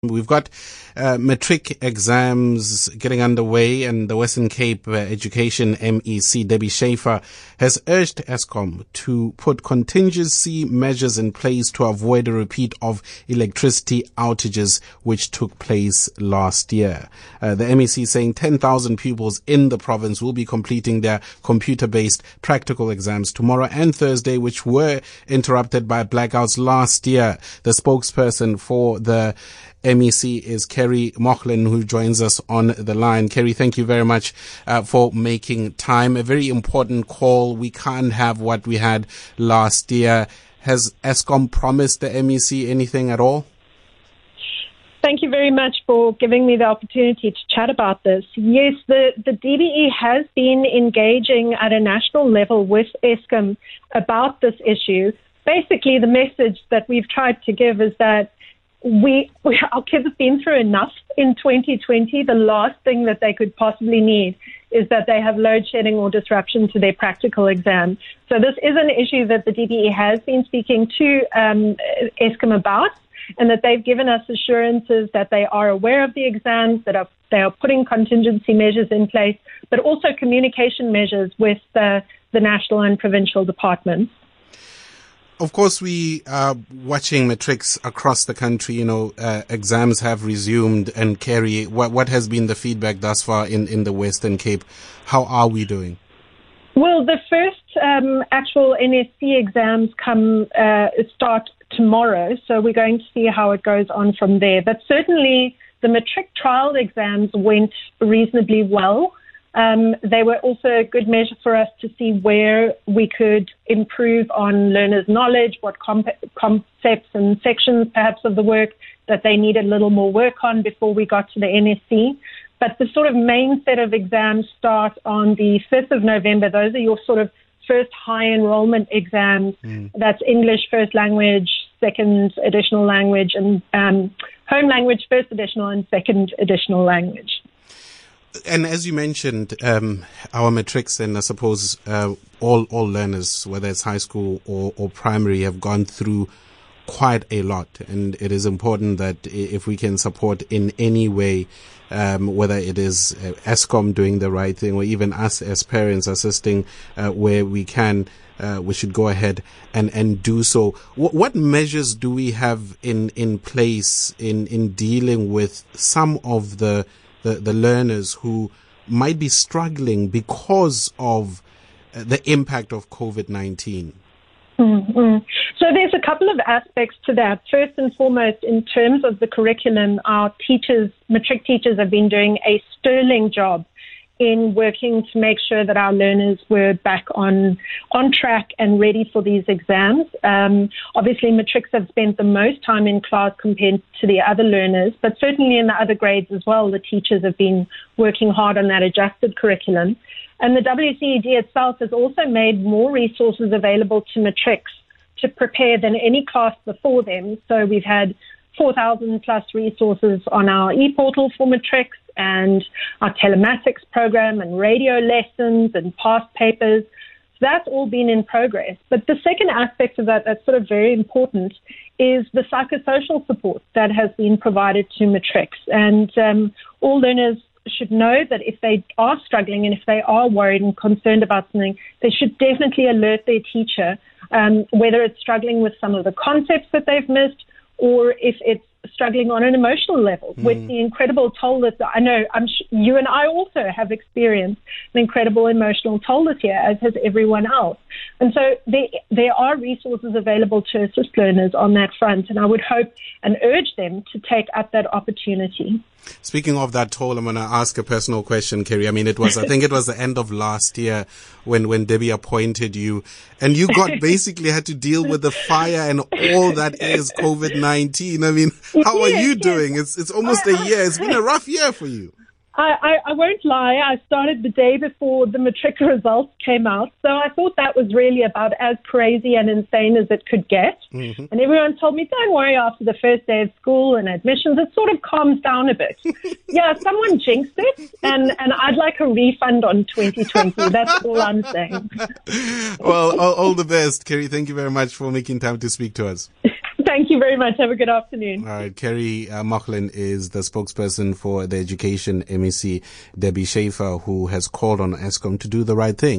We've got matric exams getting underway, and the Western Cape Education MEC, Debbie Schaefer, has urged Eskom to put contingency measures in place to avoid a repeat of electricity outages which took place last year. The MEC saying 10,000 pupils in the province will be completing their computer-based practical exams tomorrow and Thursday, which were interrupted by blackouts last year. The spokesperson for the MEC is Kerry Mochlin, who joins us on the line. Kerry, thank you very much for making time. A very important call. We can't have what we had last year. Has Eskom promised the MEC anything at all? Thank you very much for giving me the opportunity to chat about this. Yes, the DBE has been engaging at a national level with Eskom about this issue. Basically, the message that we've tried to give is that our kids have been through enough in 2020. The last thing that they could possibly need is that they have load shedding or disruption to their practical exam. So this is an issue that the DBE has been speaking to Eskom about, and that they've given us assurances that they are aware of the exams, that they are putting contingency measures in place, but also communication measures with the national and provincial departments. Of course, we are watching matrics across the country. Exams have resumed. And Kerry, what has been the feedback thus far in the Western Cape? How are we doing? Well, the first actual NSC exams start tomorrow, so we're going to see how it goes on from there. But certainly the matric trial exams went reasonably well. They were also a good measure for us to see where we could improve on learners' knowledge, what concepts and sections perhaps of the work that they needed a little more work on before we got to the NSC. But the sort of main set of exams start on the 5th of November. Those are your sort of first high enrollment exams. That's English first language, second additional language, and home language first additional and second additional language. And as you mentioned, our matrics and I suppose all learners, whether it's high school or primary, have gone through quite a lot. And it is important that if we can support in any way, whether it is Eskom doing the right thing or even us as parents assisting where we can, we should go ahead and do so. What measures do we have in place in dealing with some of the learners who might be struggling because of the impact of COVID-19? So there's a couple of aspects to that. First and foremost, in terms of the curriculum, our matric teachers have been doing a sterling job in working to make sure that our learners were back on track and ready for these exams. Obviously, matrics have spent the most time in class compared to the other learners, but certainly in the other grades as well, the teachers have been working hard on that adjusted curriculum. And the WCED itself has also made more resources available to matrics to prepare than any class before them. So we've had 4,000 plus resources on our e-portal for matrics and our telematics program and radio lessons and past papers. So that's all been in progress. But the second aspect of that that's sort of very important is the psychosocial support that has been provided to matrics. And all learners should know that if they are struggling and if they are worried and concerned about something, they should definitely alert their teacher, whether it's struggling with some of the concepts that they've missed or if it's struggling on an emotional level with the incredible toll that I know you and I also have experienced an incredible emotional toll this year, as has everyone else. And so there are resources available to assist learners on that front, and I would hope and urge them to take up that opportunity. Speaking of that toll, I'm going to ask a personal question, Kerry. I think it was the end of last year when Debbie appointed you, and you basically had to deal with the fire and all that is COVID-19. How are you doing? It's almost a year. It's been a rough year for you. I won't lie. I started the day before the matric results came out. So I thought that was really about as crazy and insane as it could get. Mm-hmm. And everyone told me, don't worry, after the first day of school and admissions, it sort of calms down a bit. Yeah, someone jinxed it, and I'd like a refund on 2020. That's all I'm saying. Well, all the best, Kerry. Thank you very much for making time to speak to us. Thank you very much. Have a good afternoon. All right. Kerry Mocklin is the spokesperson for the Education MEC, Debbie Schaffer, who has called on Eskom to do the right thing.